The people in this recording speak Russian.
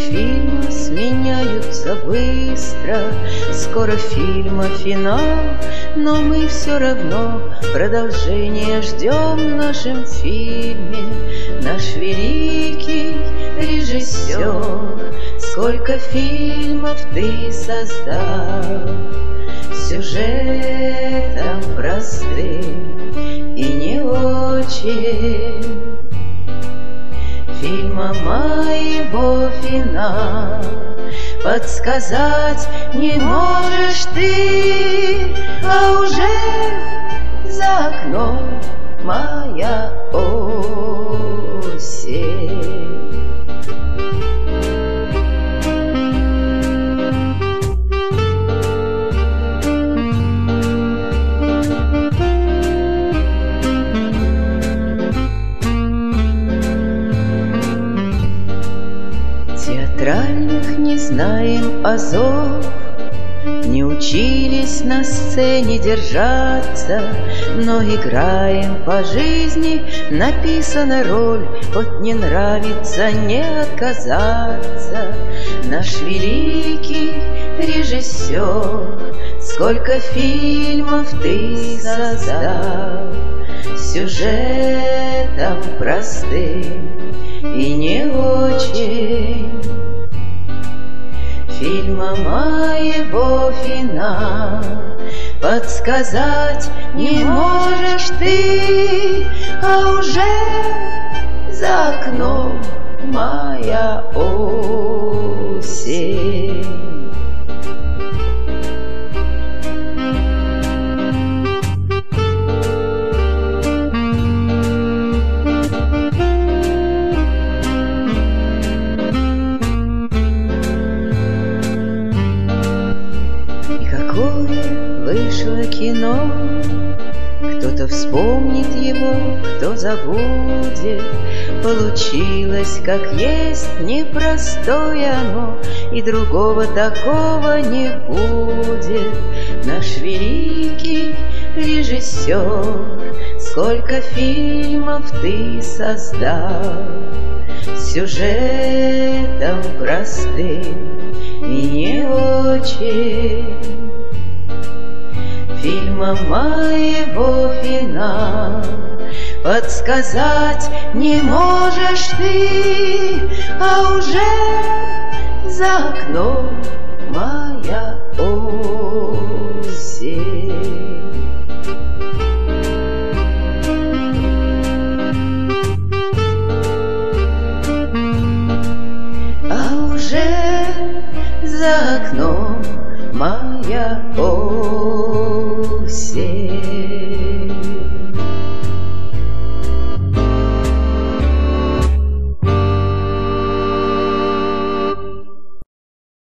фильма сменяются быстро, скоро фильма финал, но мы все равно продолжение ждем в нашем фильме. Наш великий режиссер, сколько фильмов ты создал, сюжетом простым и не очень. Фильма моего финал подсказать не можешь ты, а уже за окном моя осень. Театральных не знаем азов, не учились на сцене держаться, но играем по жизни, написана роль, хоть не нравится, не отказаться. Наш великий режиссер, сколько фильмов ты создал, сюжетом простым и не очень. Фильма моего финал подсказать не можешь ты, а уже за окном моя осень. Вышло кино, кто-то вспомнит его, кто забудет. Получилось, как есть, непростое оно, и другого такого не будет. Наш великий режиссер, сколько фильмов ты создал, сюжетом простым и не очень. Фильма моего финал подсказать не можешь ты, а уже за окном моя осень. А уже за окном моя осень.